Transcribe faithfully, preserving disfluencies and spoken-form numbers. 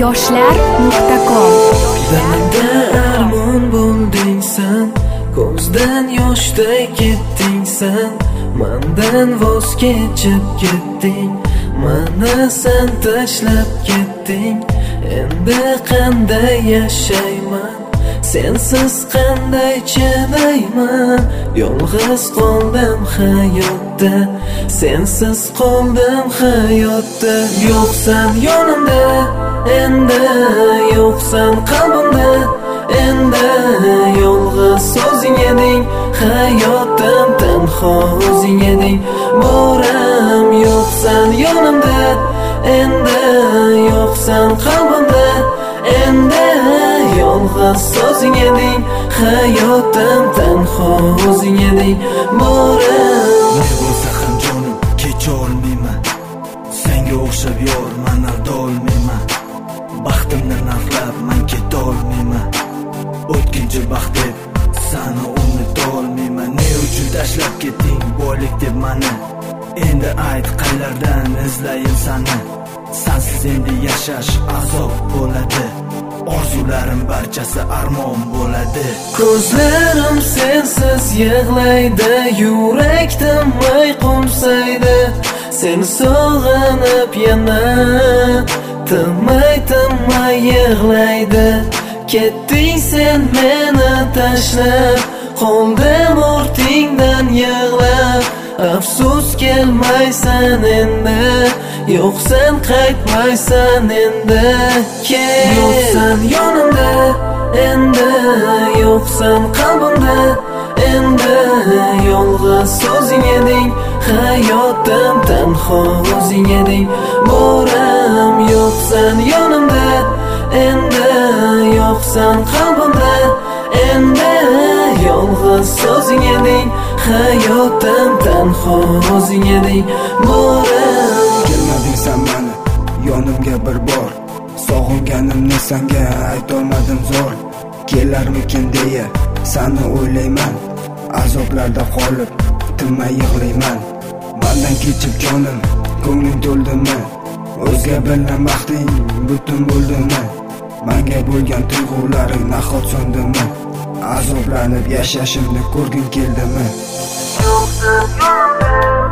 yoshlar nuqta com. Dilimda armon bo'lding sen, ko'zdan yoshday ketding sen, mendan voz kechib ketding, meni sen tashlab ketding. Endi qanday yashayman, sensiz qanday chidayman? Yolg'iz qoldim hayotda, sensiz qoldim hayotda. Yo'qsan yonimda, endi yo'qsan qalbimda, endi yolg'iz o'zing eding, hayotim tanho o'zing eding. Boram yo'qsan yonimda, endi yo'qsan qalbimda, endi yolg'iz o'zing eding, hayotim tanho o'zing eding. Boram ne bo'lsa ham jonim kecholmayman, senga o'xshab yor man ardolmayman. Baxtimni narxlab man ketolmayman, o'tkinchi baxt deb sani unutolmayman. Ne uchun tashlab ketding boylik deb mani? Endi ayt qaylardan izlayin sani? Sensiz endi yashash azob bo'ladi, orzularim barchasi armon bo'ladi. Ko'zlarim sensiz yig'laydi, yurak tinmay qo'msaydi. Seni sog'inib yana tinmay tinmay yig'laydi. Ketding sen meni tashlab, qoldim ortingdan yig'lab. Afsus kelmaysan endi, yo'qsan qaytmaysan endi. Yo'qsan yonimda, endi yo'qsan qalbimda, endi yolg'iz o'zing eding, hayotim tanho o'zing eding. Boram yo'qsan yonimda, endi yo'qsan qalbimda, endi yolg'iz o'zing eding, hayotim tanho o'zing eding. Boram kelmading sen mani yonimga bir bor, sog'inganimni senga aytolmadim zo'r. Kelarmikin deya seni o'ylayman, azoblarda qolib tinmay yig'layman. Mendan kechib jonim, ko'ngling to'ldimi? O'zga bilan baxting butun bo'ldimi? Menga bo'lgan tuyg'ularing nahot so'ndimi? Azoblanib yashashimni ko'rging keldimi? yo'qsan yonimda,